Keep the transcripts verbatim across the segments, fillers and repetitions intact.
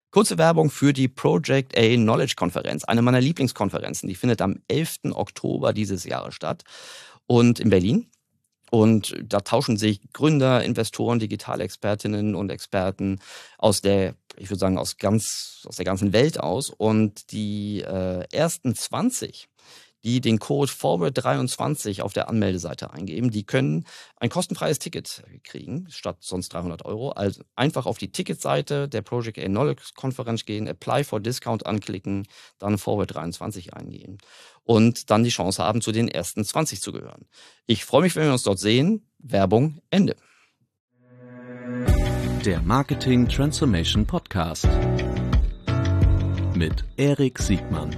Kurze Werbung für die Project A Knowledge Konferenz, eine meiner Lieblingskonferenzen. Die findet am elften Oktober dieses Jahres statt und in Berlin. Und da tauschen sich Gründer, Investoren, Digitalexpertinnen und Experten aus der, ich würde sagen, aus ganz, aus der ganzen Welt aus. Und die äh, ersten zwanzig, die den Code Forward dreiundzwanzig auf der Anmeldeseite eingeben, die können ein kostenfreies Ticket kriegen, statt sonst dreihundert Euro. Also einfach auf die Ticketseite der Project A Knowledge Konferenz gehen, Apply for Discount anklicken, dann Forward dreiundzwanzig eingeben und dann die Chance haben, zu den ersten zwanzig zu gehören. Ich freue mich, wenn wir uns dort sehen. Werbung Ende. Der Marketing Transformation Podcast mit Erik Siegmann.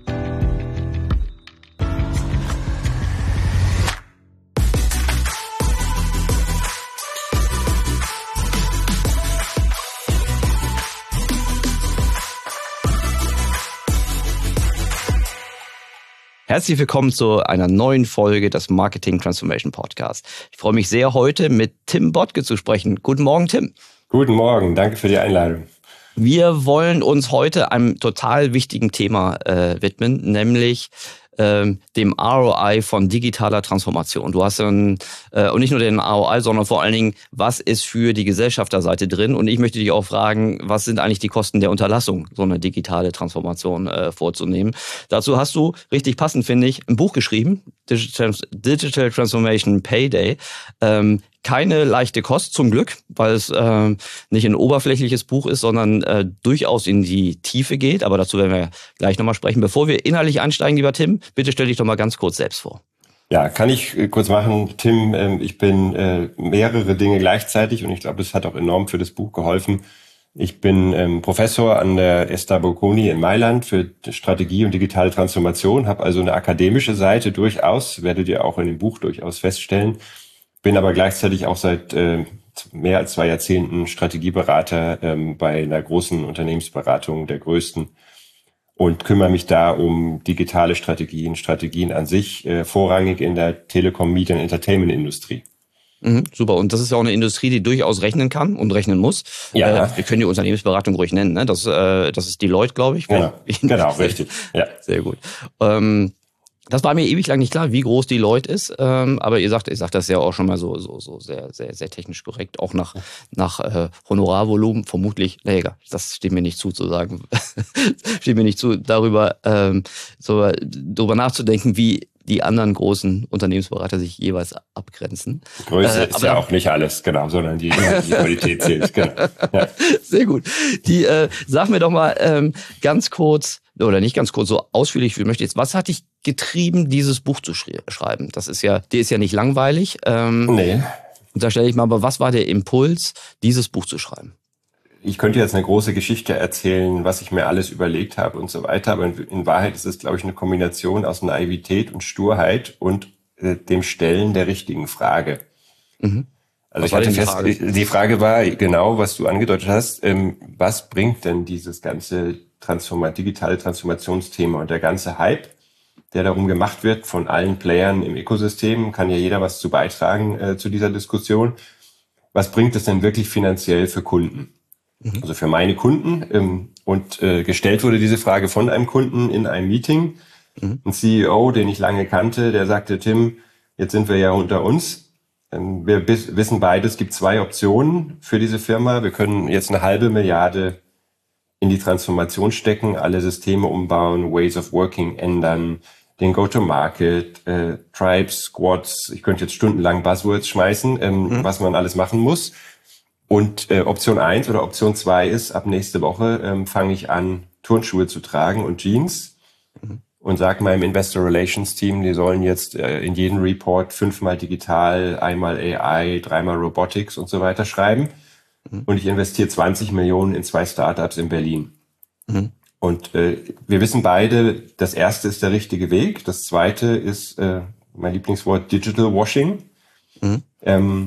Herzlich willkommen zu einer neuen Folge des Marketing Transformation Podcast. Ich freue mich sehr, heute mit Tim Bottke zu sprechen. Guten Morgen, Tim. Guten Morgen, danke für die Einladung. Wir wollen uns heute einem total wichtigen Thema äh, widmen, nämlich ähm, dem R O I von digitaler Transformation. Du hast dann, äh, und nicht nur den R O I, sondern vor allen Dingen, was ist für die Gesellschafterseite drin? Und ich möchte dich auch fragen, was sind eigentlich die Kosten der Unterlassung, so eine digitale Transformation äh, vorzunehmen? Dazu hast du, richtig passend finde ich, ein Buch geschrieben, Digital, Digital Transformation Payday. Ähm, Keine leichte Kost zum Glück, weil es äh, nicht ein oberflächliches Buch ist, sondern äh, durchaus in die Tiefe geht. Aber dazu werden wir gleich nochmal sprechen. Bevor wir inhaltlich einsteigen, lieber Tim, bitte stell dich doch mal ganz kurz selbst vor. Ja, kann ich äh, kurz machen. Tim, äh, ich bin äh, mehrere Dinge gleichzeitig und ich glaube, das hat auch enorm für das Buch geholfen. Ich bin ähm, Professor an der Esta Bocconi in Mailand für Strategie und digitale Transformation, habe also eine akademische Seite durchaus, werdet ihr auch in dem Buch durchaus feststellen. Bin aber gleichzeitig auch seit äh, mehr als zwei Jahrzehnten Strategieberater ähm, bei einer großen Unternehmensberatung, der größten, und kümmere mich da um digitale Strategien, Strategien an sich, äh, vorrangig in der Telekom, Media und Entertainment-Industrie. Mhm, super. Und das ist ja auch eine Industrie, die durchaus rechnen kann und rechnen muss. Ja. Äh, wir können die Unternehmensberatung ruhig nennen. Ne? Das, äh, das ist Deloitte, glaube ich. Genau, genau, richtig. Ja. Sehr gut. Ähm, Das war mir ewig lang nicht klar, wie groß Deloitte ist, ähm, aber ihr sagt, ihr sagt das ja auch schon mal so, so, so sehr, sehr, sehr technisch korrekt, auch nach nach äh, Honorarvolumen vermutlich. Nee, egal, das steht mir nicht zu, zu sagen, steht mir nicht zu, darüber ähm, so darüber nachzudenken, wie die anderen großen Unternehmensberater sich jeweils abgrenzen. Größe äh, ist ja auch nicht alles, genau, sondern die, die Qualität zählt. Genau. Ja. Sehr gut. Die, äh, sag mir doch mal ähm, ganz kurz, oder nicht ganz kurz, so ausführlich wie du möchtest, was hat dich getrieben, dieses Buch zu schri- schreiben? Das ist ja, die ist ja nicht langweilig. Ähm, nee. Und da stelle ich mal, aber was war der Impuls, dieses Buch zu schreiben? Ich könnte jetzt eine große Geschichte erzählen, was ich mir alles überlegt habe und so weiter, aber in Wahrheit ist es, glaube ich, eine Kombination aus Naivität und Sturheit und äh, dem Stellen der richtigen Frage. Mhm. Also was ich hatte die fest, Frage? Die Frage war genau, was du angedeutet hast, ähm, was bringt denn dieses ganze Transform- digitale Transformationsthema und der ganze Hype, der darum gemacht wird von allen Playern im Ökosystem, kann ja jeder was zu beitragen äh, zu dieser Diskussion. Was bringt es denn wirklich finanziell für Kunden? Mhm. Also für meine Kunden. Ähm, und äh, gestellt wurde diese Frage von einem Kunden in einem Meeting. Mhm. Ein C E O, den ich lange kannte, der sagte, Tim, jetzt sind wir ja unter uns. Ähm, wir bis, wissen beide, es gibt zwei Optionen für diese Firma. Wir können jetzt eine halbe Milliarde in die Transformation stecken, alle Systeme umbauen, Ways of Working ändern, den Go-to-Market, äh, Tribes, Squads, ich könnte jetzt stundenlang Buzzwords schmeißen, ähm, mhm. was man alles machen muss. Und äh, Option eins oder Option zwei ist, ab nächste Woche ähm, fange ich an, Turnschuhe zu tragen und Jeans mhm. und sage meinem Investor Relations Team, die sollen jetzt äh, in jeden Report fünfmal digital, einmal A I, dreimal Robotics und so weiter schreiben. Und ich investiere zwanzig Millionen in zwei Startups in Berlin. Mhm. Und äh, wir wissen beide, das erste ist der richtige Weg. Das zweite ist äh, mein Lieblingswort Digital Washing. Mhm. Ähm,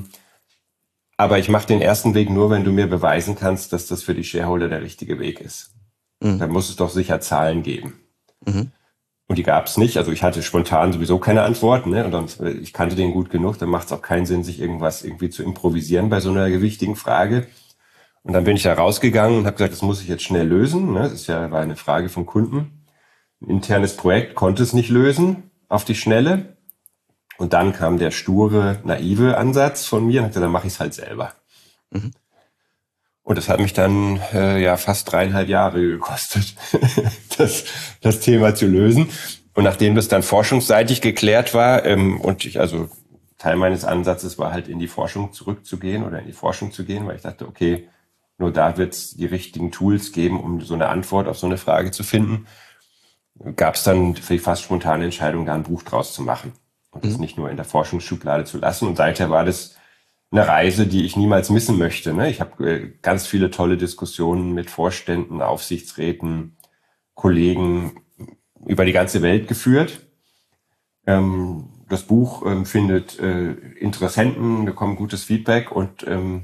aber ich mache den ersten Weg nur, wenn du mir beweisen kannst, dass das für die Shareholder der richtige Weg ist. Mhm. Dann muss es doch sicher Zahlen geben. Mhm. Und die gab es nicht. Also ich hatte spontan sowieso keine Antwort, ne? Und dann, ich kannte den gut genug, dann macht es auch keinen Sinn, sich irgendwas irgendwie zu improvisieren bei so einer gewichtigen Frage. Und dann bin ich da rausgegangen und habe gesagt, das muss ich jetzt schnell lösen. Ne? Das ist ja, war eine Frage vom Kunden. Ein internes Projekt konnte es nicht lösen auf die Schnelle. Und dann kam der sture, naive Ansatz von mir und sagte, dann mache ich es halt selber. Mhm. Und das hat mich dann äh, ja fast dreieinhalb Jahre gekostet, das, das Thema zu lösen. Und nachdem das dann forschungsseitig geklärt war ähm, und ich also Teil meines Ansatzes war halt in die Forschung zurückzugehen oder in die Forschung zu gehen, weil ich dachte, okay, nur da wird es die richtigen Tools geben, um so eine Antwort auf so eine Frage zu finden. Gab es dann für die fast spontane Entscheidung, da ein Buch draus zu machen und das mhm. nicht nur in der Forschungsschublade zu lassen. Und seither war das eine Reise, die ich niemals missen möchte. Ne? Ich habe äh, ganz viele tolle Diskussionen mit Vorständen, Aufsichtsräten, Kollegen über die ganze Welt geführt. Ähm, das Buch ähm, findet äh, Interessenten, bekommt gutes Feedback und ähm,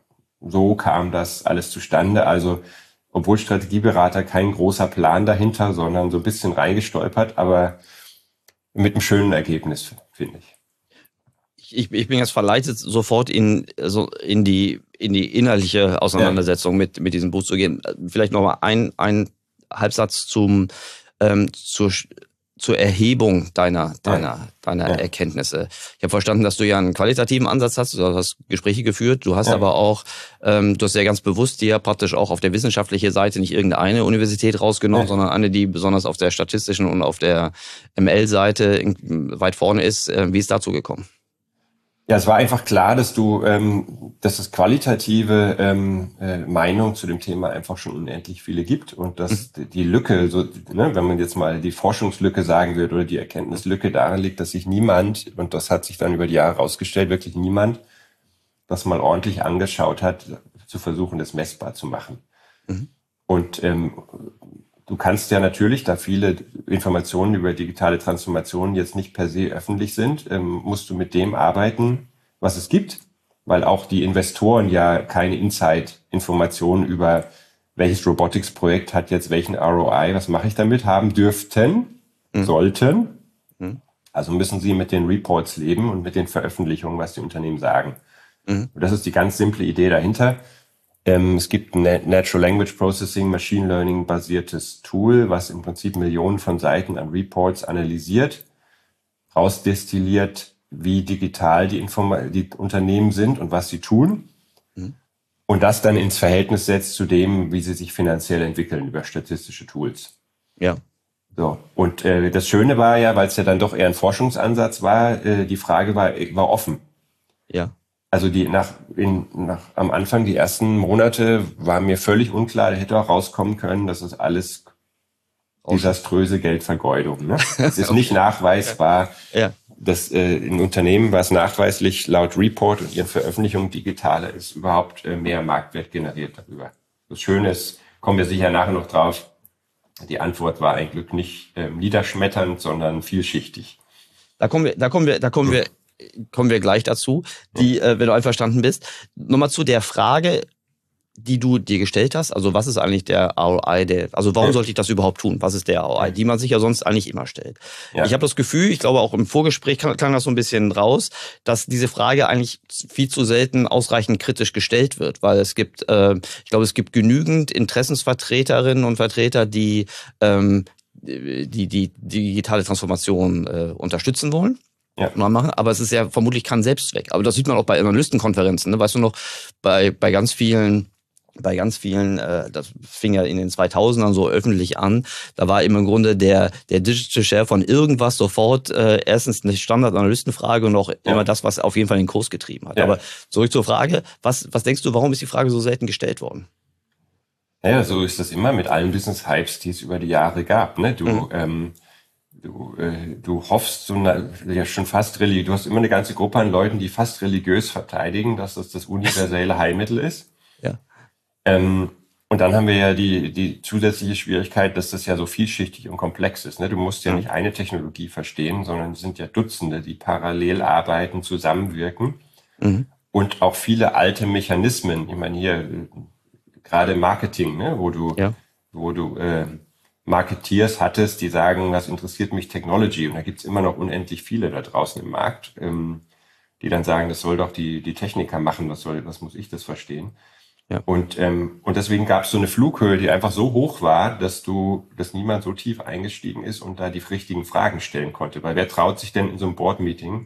so kam das alles zustande. Also obwohl Strategieberater kein großer Plan dahinter, sondern so ein bisschen reingestolpert, aber mit einem schönen Ergebnis, finde ich. Ich, ich bin jetzt verleitet, sofort in, so in die, in die innerliche Auseinandersetzung ja. mit, mit diesem Buch zu gehen. Vielleicht nochmal ein, ein Halbsatz zum, ähm, zur, zur Erhebung deiner, deiner, ja. deiner ja. Erkenntnisse. Ich habe verstanden, dass du ja einen qualitativen Ansatz hast. Du hast Gespräche geführt. Du hast ja. aber auch, ähm, du hast ja ganz bewusst dir praktisch auch auf der wissenschaftlichen Seite nicht irgendeine Universität rausgenommen, ja. sondern eine, die besonders auf der statistischen und auf der M L-Seite weit vorne ist. Äh, wie ist dazu gekommen? Ja, es war einfach klar, dass du, ähm, dass es qualitative ähm, äh, Meinung zu dem Thema einfach schon unendlich viele gibt und dass mhm. die Lücke, so, ne, wenn man jetzt mal die Forschungslücke sagen würde oder die Erkenntnislücke darin liegt, dass sich niemand, und das hat sich dann über die Jahre herausgestellt, wirklich niemand das mal ordentlich angeschaut hat, zu versuchen, das messbar zu machen. Mhm. Und ähm, du kannst ja natürlich, da viele Informationen über digitale Transformation jetzt nicht per se öffentlich sind, ähm, musst du mit dem arbeiten, was es gibt, weil auch die Investoren ja keine Inside-Informationen über welches Robotics-Projekt hat jetzt welchen R O I, was mache ich damit, haben dürften, mhm. sollten. Mhm. Also müssen sie mit den Reports leben und mit den Veröffentlichungen, was die Unternehmen sagen. Mhm. Und das ist die ganz simple Idee dahinter. Es gibt ein Natural Language Processing, Machine Learning basiertes Tool, was im Prinzip Millionen von Seiten an Reports analysiert, rausdestilliert, wie digital die, Inform- die Unternehmen sind und was sie tun. Mhm. Und das dann ins Verhältnis setzt zu dem, wie sie sich finanziell entwickeln über statistische Tools. Ja. So. Und äh, das Schöne war ja, weil es ja dann doch eher ein Forschungsansatz war, äh, die Frage war, war offen. Ja. Also die nach, in, nach am Anfang, die ersten Monate, war mir völlig unklar, da hätte auch rauskommen können, dass es alles desaströse Geldvergeudung. Ne? Es ist okay. nicht nachweisbar. Ja. Dass äh, in Unternehmen, was nachweislich laut Report und ihren Veröffentlichungen digitaler ist, überhaupt äh, mehr Marktwert generiert darüber. Das Schöne ist, kommen wir sicher nachher noch drauf, die Antwort war ein Glück nicht äh, niederschmetternd, sondern vielschichtig. Da kommen wir, da kommen wir, da kommen wir. Kommen wir gleich dazu, die, äh, wenn du einverstanden bist. Nochmal zu der Frage, die du dir gestellt hast. Also was ist eigentlich der R O I? Der, also warum sollte ich das überhaupt tun? Was ist der R O I? Die man sich ja sonst eigentlich immer stellt. Ja. Ich habe das Gefühl, ich glaube auch im Vorgespräch klang, klang das so ein bisschen raus, dass diese Frage eigentlich viel zu selten ausreichend kritisch gestellt wird, weil es gibt, äh, ich glaube, es gibt genügend Interessensvertreterinnen und Vertreter, die ähm, die, die, die digitale Transformation äh, unterstützen wollen. Ja. Machen, aber es ist ja vermutlich kein Selbstzweck. Aber das sieht man auch bei Analystenkonferenzen, ne? Weißt du noch, bei bei ganz vielen, bei ganz vielen, äh, das fing ja in den zweitausendern so öffentlich an, da war eben im Grunde der der Digital Share von irgendwas sofort äh, erstens eine Standard-Analystenfrage und auch ja. immer das, was auf jeden Fall den Kurs getrieben hat. Ja. Aber zurück zur Frage, was was denkst du, warum ist die Frage so selten gestellt worden? Ja, so ist das immer mit allen Business-Hypes, die es über die Jahre gab. Ne? Du mhm. ähm, Du, äh, du hoffst so eine, ja schon fast religiös, du hast immer eine ganze Gruppe an Leuten, die fast religiös verteidigen, dass das das universelle Heilmittel ist. Ja. Ähm, und dann haben wir ja die, die zusätzliche Schwierigkeit, dass das ja so vielschichtig und komplex ist. Ne? Du musst ja nicht eine Technologie verstehen, sondern es sind ja Dutzende, die parallel arbeiten, zusammenwirken. Mhm. Und auch viele alte Mechanismen. Ich meine hier, gerade Marketing, ne? wo du, ja. wo du, äh, Marketeers hattest, die sagen, was interessiert mich Technology? Und da gibt's immer noch unendlich viele da draußen im Markt, ähm, die dann sagen, das soll doch die die Techniker machen, was soll, was muss ich das verstehen? Ja. Und, ähm, und deswegen gab es so eine Flughöhe, die einfach so hoch war, dass du, dass niemand so tief eingestiegen ist und da die richtigen Fragen stellen konnte. Weil wer traut sich denn in so einem Board-Meeting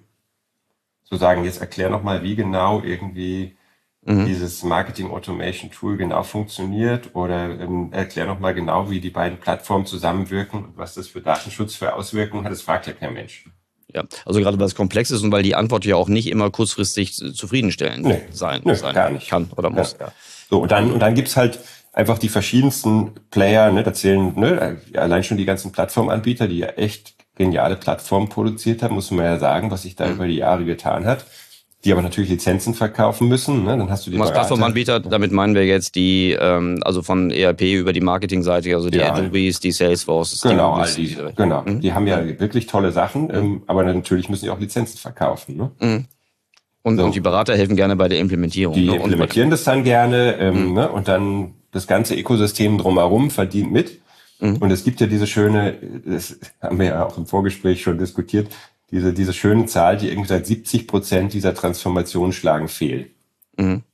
zu sagen, jetzt erklär noch mal, wie genau irgendwie mhm. dieses Marketing-Automation-Tool genau funktioniert oder ähm, erklär noch mal genau, wie die beiden Plattformen zusammenwirken und was das für Datenschutz für Auswirkungen hat. Das fragt ja kein Mensch. Ja, also gerade weil es komplex ist und weil die Antwort ja auch nicht immer kurzfristig zufriedenstellend nee, sein, nee, sein gar nicht. kann oder muss. Ja. So, und dann, und dann gibt's halt einfach die verschiedensten Player, ne, da zählen, ne, allein schon die ganzen Plattformanbieter, die ja echt geniale Plattformen produziert haben, muss man ja sagen, was sich da mhm. über die Jahre getan hat, die aber natürlich Lizenzen verkaufen müssen, ne, dann hast du die Berater. Plattformanbieter, damit meinen wir jetzt die, ähm, also von E R P über die Marketingseite, also die ja, Adobes, die Salesforce. Genau, all die, genau, mhm. die haben ja wirklich tolle Sachen, ähm, aber natürlich müssen die auch Lizenzen verkaufen, ne. Mhm. Und, so. und die Berater helfen gerne bei der Implementierung. Die ne? implementieren das dann gerne ähm, mhm. ne? und dann das ganze Ökosystem drumherum verdient mit. Mhm. Und es gibt ja diese schöne, das haben wir ja auch im Vorgespräch schon diskutiert, diese diese schöne Zahl, die irgendwie seit siebzig Prozent dieser Transformation schlagen fehl. Mhm.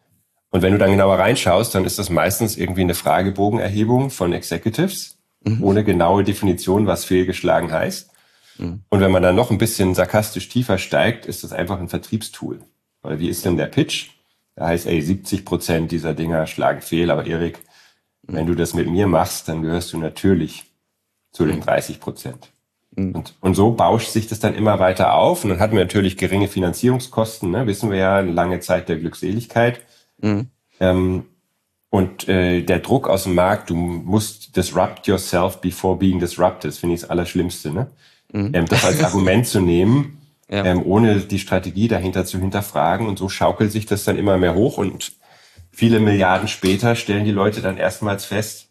Und wenn du dann genauer reinschaust, dann ist das meistens irgendwie eine Fragebogenerhebung von Executives, mhm. ohne genaue Definition, was fehlgeschlagen heißt. Und wenn man dann noch ein bisschen sarkastisch tiefer steigt, ist das einfach ein Vertriebstool. Weil wie ist denn der Pitch? Da heißt, ey, siebzig Prozent dieser Dinger schlagen fehl, aber Erik, mhm. wenn du das mit mir machst, dann gehörst du natürlich zu den dreißig Prozent. Mhm. Und, und so bauscht sich das dann immer weiter auf. Und dann hatten wir natürlich geringe Finanzierungskosten, ne? Wissen wir ja, eine lange Zeit der Glückseligkeit. Mhm. Ähm, und äh, der Druck aus dem Markt, du musst disrupt yourself before being disrupted, das finde ich das Allerschlimmste, ne? Mhm. Ähm, das als Argument zu nehmen, ja. ähm, ohne die Strategie dahinter zu hinterfragen. Und so schaukelt sich das dann immer mehr hoch. Und viele Milliarden später stellen die Leute dann erstmals fest,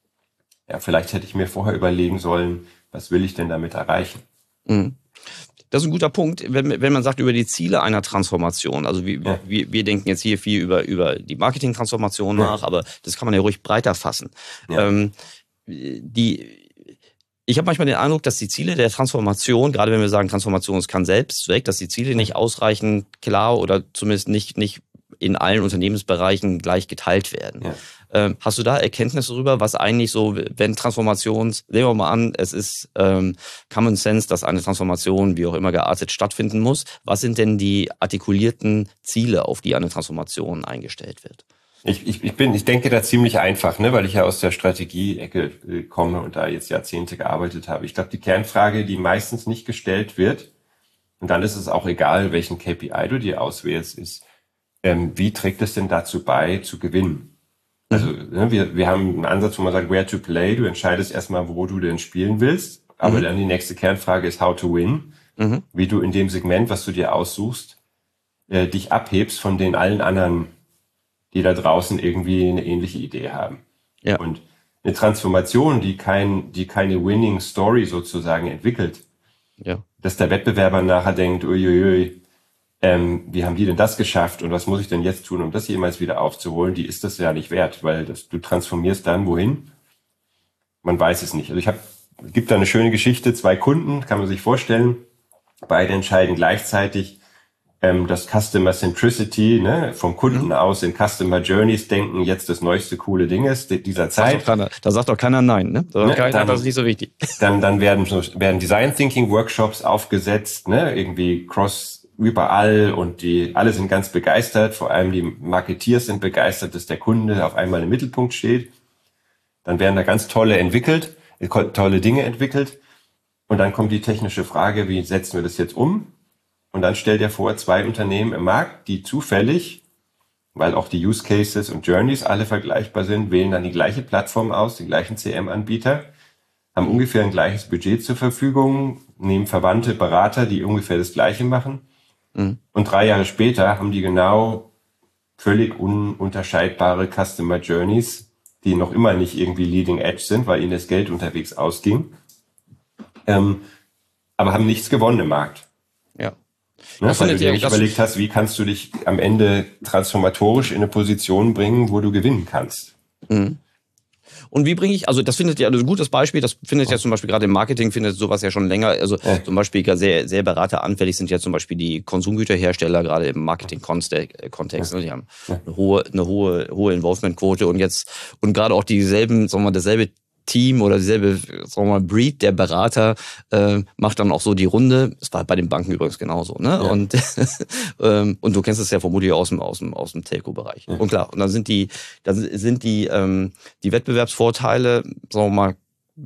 ja, vielleicht hätte ich mir vorher überlegen sollen, was will ich denn damit erreichen? Mhm. Das ist ein guter Punkt, wenn, wenn man sagt über die Ziele einer Transformation. Also wir, ja. wir, wir denken jetzt hier viel über, über die Marketing-Transformation ja. nach, aber das kann man ja ruhig breiter fassen. Ja. Ähm, die Ich habe manchmal den Eindruck, dass die Ziele der Transformation, gerade wenn wir sagen, Transformation ist kein Selbstzweck, dass die Ziele nicht ausreichend klar oder zumindest nicht nicht in allen Unternehmensbereichen gleich geteilt werden. Ja. Ähm, hast du da Erkenntnisse darüber, was eigentlich so, wenn Transformations, nehmen wir mal an, es ist ähm, Common Sense, dass eine Transformation, wie auch immer geartet, stattfinden muss. Was sind denn die artikulierten Ziele, auf die eine Transformation eingestellt wird? Ich, ich, ich bin, ich denke da ziemlich einfach, ne, weil ich ja aus der Strategie-Ecke komme und da jetzt Jahrzehnte gearbeitet habe. Ich glaube, die Kernfrage, die meistens nicht gestellt wird, und dann ist es auch egal, welchen K P I du dir auswählst, ist, ähm, wie trägt es denn dazu bei, zu gewinnen? Also, ne, wir, wir haben einen Ansatz, wo man sagt, where to play. Du entscheidest erstmal, wo du denn spielen willst. Aber mhm. dann die nächste Kernfrage ist, how to win. Mhm. Wie du in dem Segment, was du dir aussuchst, äh, dich abhebst von den allen anderen, die da draußen irgendwie eine ähnliche Idee haben. Ja. Und eine Transformation, die kein, die keine Winning Story sozusagen entwickelt, ja. dass der Wettbewerber nachher denkt, uiuiui, ähm, wie haben die denn das geschafft und was muss ich denn jetzt tun, um das jemals wieder aufzuholen, die ist das ja nicht wert, weil das, du transformierst dann wohin? Man weiß es nicht. Also ich habe, es gibt da eine schöne Geschichte, zwei Kunden, kann man sich vorstellen, beide entscheiden gleichzeitig, das Customer Centricity, ne, vom Kunden mhm. aus in Customer Journeys denken, jetzt das neueste coole Ding ist dieser Zeit. Sagt keiner, da sagt doch keiner nein, ne? Da sagt ne, keiner, dann, das ist nicht so wichtig. Dann, dann werden, werden Design Thinking Workshops aufgesetzt, ne, irgendwie cross überall und die, alle sind ganz begeistert, vor allem die Marketeers sind begeistert, dass der Kunde auf einmal im Mittelpunkt steht. Dann werden da ganz tolle entwickelt, tolle Dinge entwickelt und dann kommt die technische Frage, wie setzen wir das jetzt um? Und dann stellt er vor, zwei Unternehmen im Markt, die zufällig, weil auch die Use Cases und Journeys alle vergleichbar sind, wählen dann die gleiche Plattform aus, den gleichen C M-Anbieter, haben ungefähr ein gleiches Budget zur Verfügung, nehmen verwandte Berater, die ungefähr das Gleiche machen. Mhm. Und drei Jahre später haben die genau völlig ununterscheidbare Customer Journeys, die noch immer nicht irgendwie Leading Edge sind, weil ihnen das Geld unterwegs ausging, ähm, aber haben nichts gewonnen im Markt. Ja. Ne, weil du dir nicht überlegt hast, wie kannst du dich am Ende transformatorisch in eine Position bringen, wo du gewinnen kannst. Mhm. Und wie bringe ich, also das findet ja, also ein gutes Beispiel, das findet ja zum Beispiel gerade im Marketing, findet sowas ja schon länger, also ja. zum Beispiel sehr, sehr berateranfällig sind ja zum Beispiel die Konsumgüterhersteller, gerade im Marketing-Kontext, ne? Die haben eine hohe, eine hohe, hohe Involvement-Quote und jetzt, und gerade auch dieselben, sagen wir mal, dasselbe Team oder dieselbe, sagen wir mal, Breed der Berater äh, macht dann auch so die Runde. Das war bei den Banken übrigens genauso, ne? Ja. Und ähm, und du kennst es ja vermutlich aus dem aus dem aus dem Telco-Bereich. Ja. Und klar, und dann sind die, dann sind die ähm, die Wettbewerbsvorteile, sagen wir mal,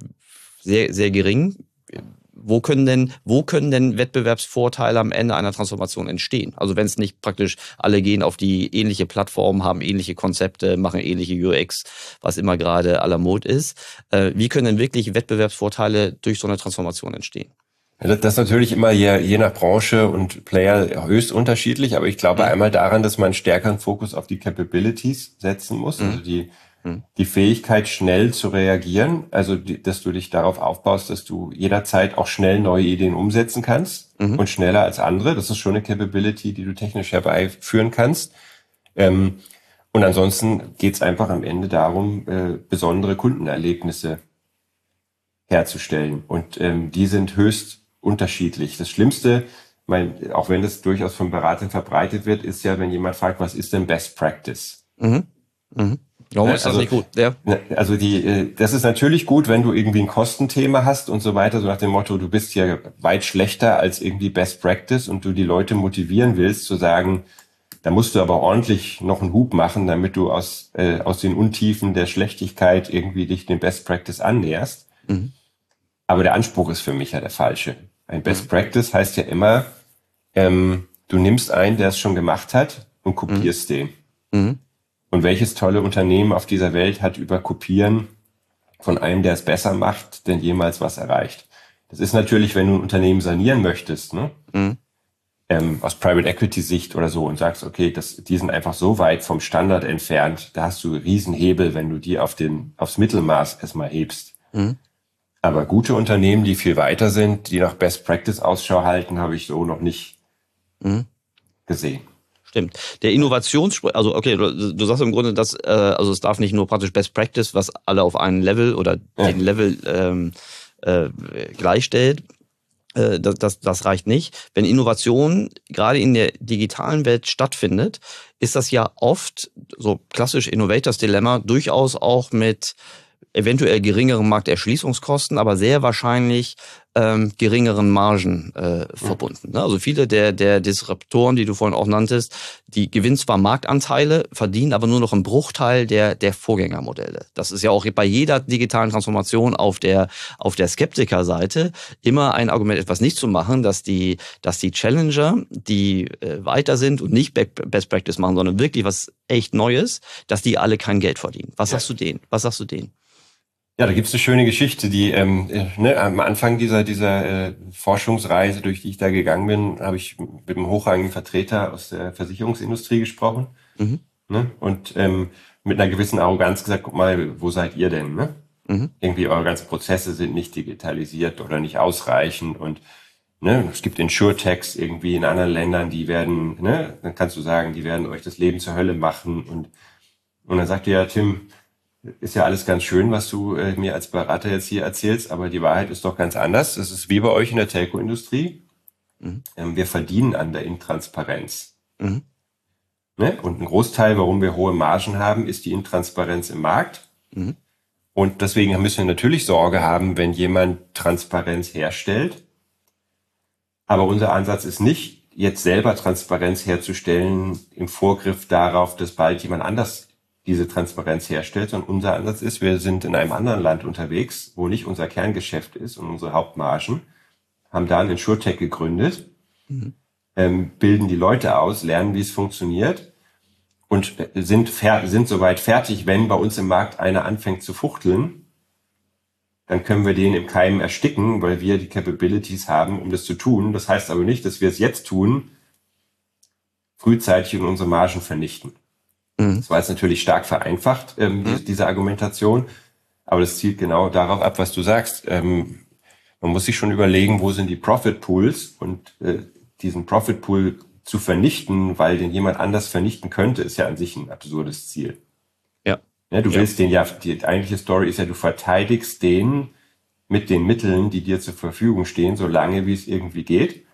sehr sehr gering. Wo können denn, wo können denn Wettbewerbsvorteile am Ende einer Transformation entstehen? Also wenn es nicht praktisch alle gehen auf die ähnliche Plattform, haben ähnliche Konzepte, machen ähnliche U X, was immer gerade à la mode ist. Äh, wie können denn wirklich Wettbewerbsvorteile durch so eine Transformation entstehen? Das ist natürlich immer je, je nach Branche und Player höchst unterschiedlich, aber ich glaube mhm. einmal daran, dass man einen stärkeren Fokus auf die Capabilities setzen muss, mhm. also die Die Fähigkeit, schnell zu reagieren, also die, dass du dich darauf aufbaust, dass du jederzeit auch schnell neue Ideen umsetzen kannst mhm. und schneller als andere. Das ist schon eine Capability, die du technisch herbeiführen kannst. Ähm, und ansonsten geht es einfach am Ende darum, äh, besondere Kundenerlebnisse herzustellen. Und ähm, die sind höchst unterschiedlich. Das Schlimmste, mein, auch wenn das durchaus von Beratern verbreitet wird, ist ja, wenn jemand fragt, was ist denn Best Practice? Mhm. Mhm. Warum ist das also, nicht gut? Ja. Also die, das ist natürlich gut, wenn du irgendwie ein Kostenthema hast und so weiter, so nach dem Motto, du bist ja weit schlechter als irgendwie Best Practice und du die Leute motivieren willst zu sagen, da musst du aber ordentlich noch einen Hub machen, damit du aus äh, aus den Untiefen der Schlechtigkeit irgendwie dich dem Best Practice annäherst. Mhm. Aber der Anspruch ist für mich ja der falsche. Ein Best mhm. Practice heißt ja immer, ähm, du nimmst einen, der es schon gemacht hat und kopierst mhm. den. Mhm. Und welches tolle Unternehmen auf dieser Welt hat über Kopieren von einem, der es besser macht, denn jemals was erreicht? Das ist natürlich, wenn du ein Unternehmen sanieren möchtest, ne? Mhm. Ähm, aus Private Equity Sicht oder so und sagst, okay, das, die sind einfach so weit vom Standard entfernt, da hast du Riesenhebel, wenn du die auf den, aufs Mittelmaß erstmal hebst. Mhm. Aber gute Unternehmen, die viel weiter sind, die nach Best Practice Ausschau halten, habe ich so noch nicht mhm. gesehen. Stimmt. Der Innovationssprung, also okay, du, du sagst im Grunde, dass äh, also es darf nicht nur praktisch Best Practice, was alle auf einen Level oder ja. den Level ähm, äh, gleichstellt. Äh, das, das, das reicht nicht. Wenn Innovation gerade in der digitalen Welt stattfindet, ist das ja oft so klassisch Innovators Dilemma durchaus auch mit eventuell geringeren Markterschließungskosten, aber sehr wahrscheinlich ähm, geringeren Margen äh, verbunden. Ne? Also viele der der Disruptoren, die du vorhin auch nanntest, die gewinnen zwar Marktanteile, verdienen aber nur noch einen Bruchteil der der Vorgängermodelle. Das ist ja auch bei jeder digitalen Transformation auf der auf der Skeptikerseite immer ein Argument, etwas nicht zu machen, dass die dass die Challenger, die äh, weiter sind und nicht Best Practice machen, sondern wirklich was echt Neues, dass die alle kein Geld verdienen. Was ja. sagst du denen? Was sagst du denen? Ja, da gibt's eine schöne Geschichte, die ähm, ne, am Anfang dieser dieser äh, Forschungsreise, durch die ich da gegangen bin, habe ich mit einem hochrangigen Vertreter aus der Versicherungsindustrie gesprochen, mhm. ne, und ähm, mit einer gewissen Arroganz gesagt, guck mal, wo seid ihr denn? Ne? Mhm. Irgendwie eure ganzen Prozesse sind nicht digitalisiert oder nicht ausreichend und ne, es gibt Insurtechs irgendwie in anderen Ländern, die werden, ne, dann kannst du sagen, die werden euch das Leben zur Hölle machen und und dann sagt er, ja, Tim, ist ja alles ganz schön, was du äh, mir als Berater jetzt hier erzählst, aber die Wahrheit ist doch ganz anders. Es ist wie bei euch in der Telco-Industrie. Mhm. Ähm, wir verdienen an der Intransparenz. Mhm. Ne? Und ein Großteil, warum wir hohe Margen haben, ist die Intransparenz im Markt. Mhm. Und deswegen müssen wir natürlich Sorge haben, wenn jemand Transparenz herstellt. Aber unser Ansatz ist nicht, jetzt selber Transparenz herzustellen im Vorgriff darauf, dass bald jemand anders diese Transparenz herstellt, sondern unser Ansatz ist, wir sind in einem anderen Land unterwegs, wo nicht unser Kerngeschäft ist und unsere Hauptmargen, haben da einen Insurtech gegründet, mhm. ähm, bilden die Leute aus, lernen, wie es funktioniert und sind, fer- sind soweit fertig, wenn bei uns im Markt einer anfängt zu fuchteln, dann können wir den im Keim ersticken, weil wir die Capabilities haben, um das zu tun. Das heißt aber nicht, dass wir es jetzt tun, frühzeitig in unsere Margen vernichten. Das war jetzt natürlich stark vereinfacht, ähm, mhm. die, diese Argumentation, aber das zielt genau darauf ab, was du sagst. Ähm, man muss sich schon überlegen, wo sind die Profit Pools und äh, diesen Profit Pool zu vernichten, weil den jemand anders vernichten könnte, ist ja an sich ein absurdes Ziel. Ja. Ja, du Ja. willst den ja, die eigentliche Story ist ja, du verteidigst den mit den Mitteln, die dir zur Verfügung stehen, so lange wie es irgendwie geht.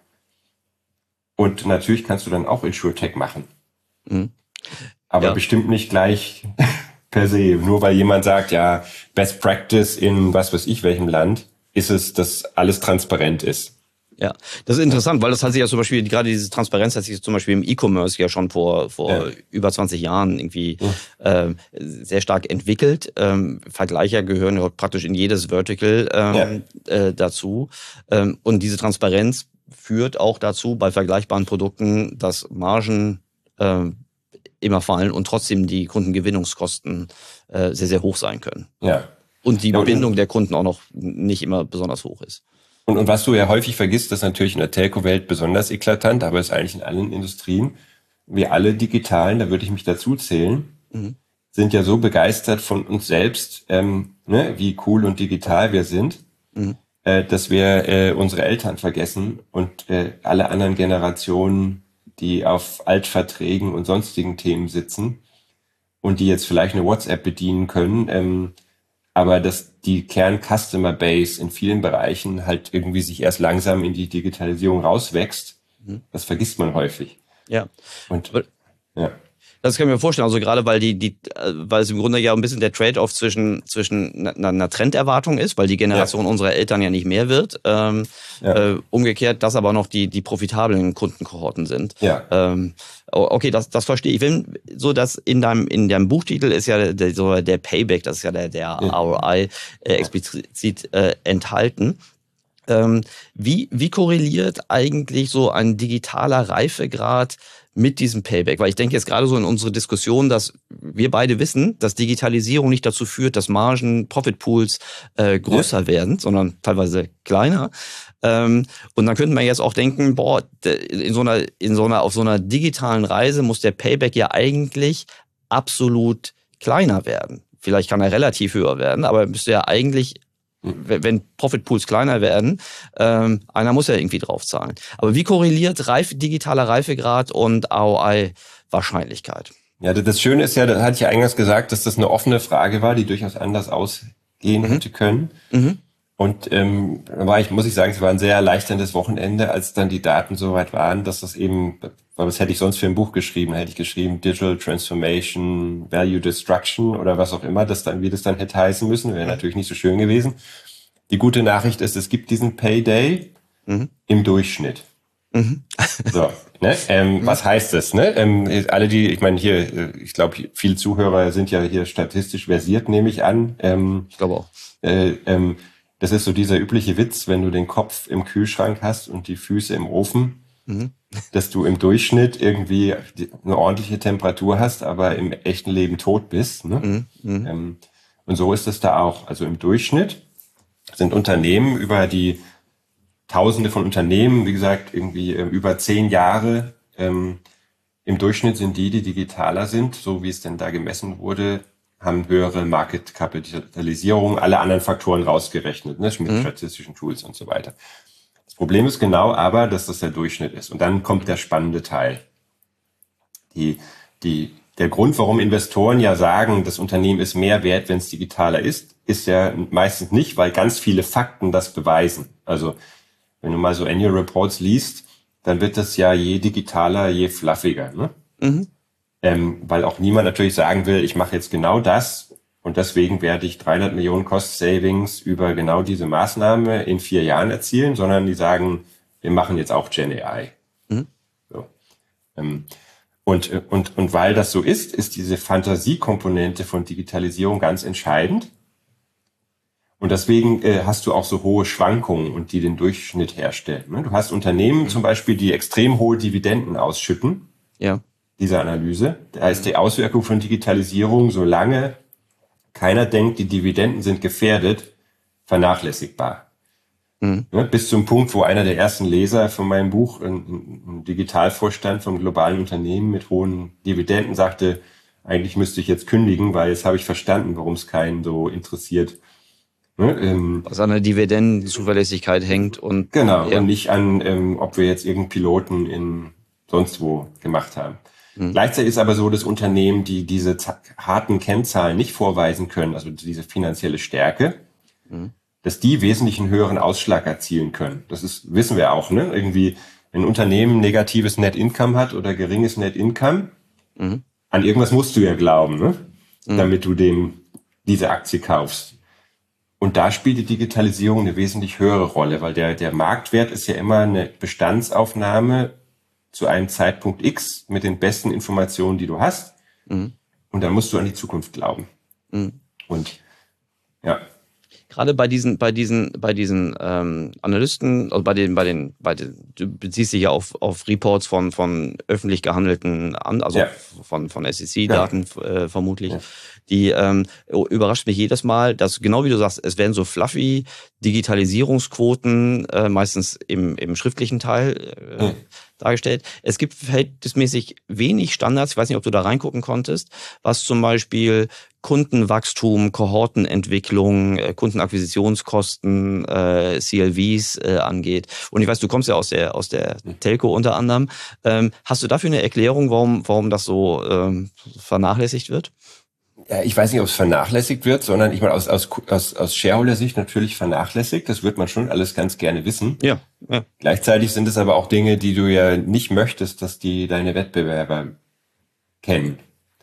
Und natürlich kannst du dann auch Insurtech machen. Mhm. Aber Ja. bestimmt nicht gleich per se. Nur weil jemand sagt, ja, Best Practice in was weiß ich welchem Land ist es, dass alles transparent ist. Ja, das ist interessant, weil das hat sich ja zum Beispiel, gerade diese Transparenz hat sich zum Beispiel im E-Commerce ja schon vor vor Ja. über zwanzig Jahren irgendwie ja. äh, sehr stark entwickelt. Ähm, Vergleicher gehören ja praktisch in jedes Vertical ähm, ja. äh, dazu. Ähm, und diese Transparenz führt auch dazu, bei vergleichbaren Produkten, dass Margen äh, immer fallen und trotzdem die Kundengewinnungskosten äh, sehr, sehr hoch sein können. Ja. Und die ja, und Bindung der Kunden auch noch nicht immer besonders hoch ist. Und, und was du ja häufig vergisst, das ist natürlich in der Telco-Welt besonders eklatant, aber ist eigentlich in allen Industrien. Wir alle Digitalen, da würde ich mich dazu zählen, mhm. sind ja so begeistert von uns selbst, ähm, ne, wie cool und digital wir sind, mhm. äh, dass wir äh, unsere Eltern vergessen und äh, alle anderen Generationen, die auf Altverträgen und sonstigen Themen sitzen und die jetzt vielleicht eine WhatsApp bedienen können, ähm, aber dass die Kern-Customer-Base in vielen Bereichen halt irgendwie sich erst langsam in die Digitalisierung rauswächst, mhm. das vergisst man häufig. Ja. Und, aber, ja. Das kann ich mir vorstellen, also gerade weil die, die, weil es im Grunde ja ein bisschen der Trade-off zwischen, zwischen einer, einer Trenderwartung ist, weil die Generation ja. unserer Eltern ja nicht mehr wird. Ähm, ja. äh, umgekehrt, dass aber noch die, die profitablen Kundenkohorten sind. Ja. Ähm, okay, das, das verstehe ich. Wenn, so dass in deinem, in deinem Buchtitel ist ja der, so der Payback, das ist ja der, der ja. R O I äh, explizit äh, enthalten. Ähm, wie, wie korreliert eigentlich so ein digitaler Reifegrad mit diesem Payback? Weil ich denke jetzt gerade so in unsere Diskussion, dass wir beide wissen, dass Digitalisierung nicht dazu führt, dass Margen, Profitpools äh, größer ja. werden, sondern teilweise kleiner. Ähm, und dann könnte man jetzt auch denken, boah, in so einer, in so einer, auf so einer digitalen Reise muss der Payback ja eigentlich absolut kleiner werden. Vielleicht kann er relativ höher werden, aber er müsste ja eigentlich, wenn Profitpools kleiner werden, ähm, einer muss ja irgendwie draufzahlen. Aber wie korreliert Reif, digitaler Reifegrad und R O I-Wahrscheinlichkeit? Ja, das Schöne ist ja, da hatte ich ja eingangs gesagt, dass das eine offene Frage war, die durchaus anders ausgehen mhm. hätte können. Mhm. Und ähm, da war ich, muss ich sagen, es war ein sehr erleichterndes Wochenende, als dann die Daten soweit waren, dass das eben, weil was hätte ich sonst für ein Buch geschrieben? Hätte ich geschrieben Digital Transformation, Value Destruction oder was auch immer, das dann, wie das dann hätte heißen müssen, wäre natürlich nicht so schön gewesen. Die gute Nachricht ist, es gibt diesen Payday mhm. im Durchschnitt. Mhm. So, ne? Ähm, mhm. Was heißt das? Ne? Ähm, alle die, ich meine hier, ich glaube, viele Zuhörer sind ja hier statistisch versiert, nehme ich an. Ähm, ich glaube auch. Äh, ähm, das ist so dieser übliche Witz, wenn du den Kopf im Kühlschrank hast und die Füße im Ofen, mhm. dass du im Durchschnitt irgendwie eine ordentliche Temperatur hast, aber im echten Leben tot bist. Ne? Mhm. Ähm, und so ist es da auch. Also im Durchschnitt sind Unternehmen über die Tausende von Unternehmen, wie gesagt, irgendwie äh, über zehn Jahre. Ähm, im Durchschnitt sind die, die digitaler sind, so wie es denn da gemessen wurde, haben höhere Marketkapitalisierung, alle anderen Faktoren rausgerechnet, ne, mit mhm. statistischen Tools und so weiter. Das Problem ist genau aber, dass das der Durchschnitt ist. Und dann kommt der spannende Teil. Die, die, der Grund, warum Investoren ja sagen, das Unternehmen ist mehr wert, wenn es digitaler ist, ist ja meistens nicht, weil ganz viele Fakten das beweisen. Also wenn du mal so Annual Reports liest, dann wird das ja je digitaler, je fluffiger, ne? Mhm. Ähm, weil auch niemand natürlich sagen will, ich mache jetzt genau das und deswegen werde ich dreihundert Millionen Cost Savings über genau diese Maßnahme in vier Jahren erzielen, sondern die sagen, wir machen jetzt auch Gen A I. Mhm. So. Ähm, und, und, und weil das so ist, ist diese Fantasiekomponente von Digitalisierung ganz entscheidend. Und deswegen äh, hast du auch so hohe Schwankungen und die den Durchschnitt herstellen. Ne? Du hast Unternehmen mhm. zum Beispiel, die extrem hohe Dividenden ausschütten. Ja. Diese Analyse. Da ist die Auswirkung von Digitalisierung, solange keiner denkt, die Dividenden sind gefährdet, vernachlässigbar. Mhm. Ja, bis zum Punkt, wo einer der ersten Leser von meinem Buch, ein, ein Digitalvorstand vom globalen Unternehmen mit hohen Dividenden, sagte, eigentlich müsste ich jetzt kündigen, weil jetzt habe ich verstanden, warum es keinen so interessiert. Ne, ähm, Was an der Dividendenzuverlässigkeit hängt und genau, ja. und nicht an, ähm, ob wir jetzt irgendeinen Piloten in sonst wo gemacht haben. Mhm. Gleichzeitig ist aber so, dass Unternehmen, die diese harten Kennzahlen nicht vorweisen können, also diese finanzielle Stärke, mhm. dass die wesentlich einen höheren Ausschlag erzielen können. Das ist, wissen wir auch, ne? Irgendwie, wenn ein Unternehmen negatives Net Income hat oder geringes Net Income, mhm. an irgendwas musst du ja glauben, ne? Mhm. Damit du dem diese Aktie kaufst. Und da spielt die Digitalisierung eine wesentlich höhere Rolle, weil der, der Marktwert ist ja immer eine Bestandsaufnahme zu einem Zeitpunkt X mit den besten Informationen, die du hast. Mhm. Und dann musst du an die Zukunft glauben. Mhm. Und ja. Gerade bei diesen, bei diesen, bei diesen ähm, Analysten, also bei den, bei den, bei den, du beziehst dich ja auf, auf Reports von, von öffentlich gehandelten, also ja. von, von S E C-Daten ja. äh, vermutlich. Ja. Die ähm, überrascht mich jedes Mal, dass genau wie du sagst, es werden so fluffy Digitalisierungsquoten äh, meistens im, im schriftlichen Teil äh, ja. dargestellt. Es gibt verhältnismäßig wenig Standards, ich weiß nicht, ob du da reingucken konntest, was zum Beispiel Kundenwachstum, Kohortenentwicklung, äh, Kundenakquisitionskosten, äh, C L Vs äh, angeht. Und ich weiß, du kommst ja aus der aus der Telco unter anderem. Ähm, hast du dafür eine Erklärung, warum warum das so ähm, vernachlässigt wird? Ja, ich weiß nicht, ob es vernachlässigt wird, sondern ich meine, aus, aus, aus, aus Shareholder-Sicht natürlich vernachlässigt. Das wird man schon alles ganz gerne wissen. Ja, ja. Gleichzeitig sind es aber auch Dinge, die du ja nicht möchtest, dass die deine Wettbewerber kennen.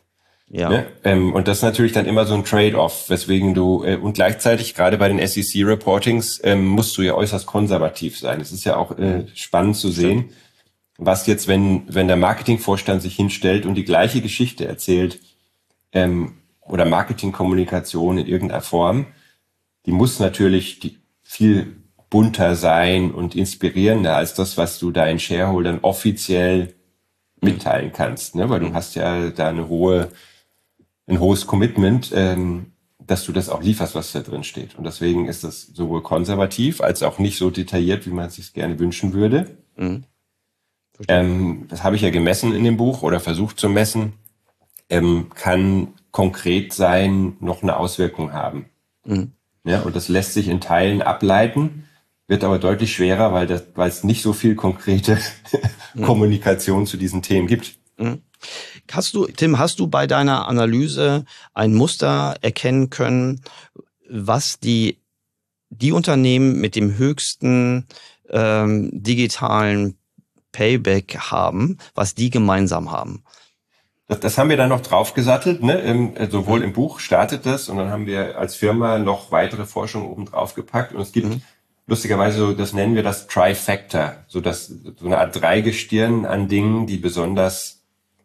Ja. Ne? Ähm, und das ist natürlich dann immer so ein Trade-off, weswegen du, äh, und gleichzeitig gerade bei den S E C-Reportings ähm, musst du ja äußerst konservativ sein. Es ist ja auch äh, spannend zu sehen, Stimmt. was jetzt, wenn, wenn der Marketingvorstand sich hinstellt und die gleiche Geschichte erzählt, ähm, oder Marketingkommunikation in irgendeiner Form, die muss natürlich die viel bunter sein und inspirierender als das, was du deinen Shareholdern offiziell mitteilen kannst, ne? Weil du hast ja da eine hohe, ein hohes Commitment, ähm, dass du das auch lieferst, was da drin steht. Und deswegen ist das sowohl konservativ als auch nicht so detailliert, wie man es sich gerne wünschen würde. Mhm. Ähm, das habe ich ja gemessen in dem Buch oder versucht zu messen. Ähm, kann konkret sein, noch eine Auswirkung haben. Mhm. Ja, und das lässt sich in Teilen ableiten, wird aber deutlich schwerer, weil das, weil es nicht so viel konkrete mhm. Kommunikation zu diesen Themen gibt. Mhm. Hast du, Tim, hast du bei deiner Analyse ein Muster erkennen können, was die, die Unternehmen mit dem höchsten ähm, digitalen Payback haben, was die gemeinsam haben? Das, das haben wir dann noch draufgesattelt, ne? Im, sowohl im Buch startet das und dann haben wir als Firma noch weitere Forschung oben drauf gepackt und es gibt mhm. lustigerweise, so, das nennen wir das Trifactor, so das so eine Art Dreigestirn an Dingen, die besonders,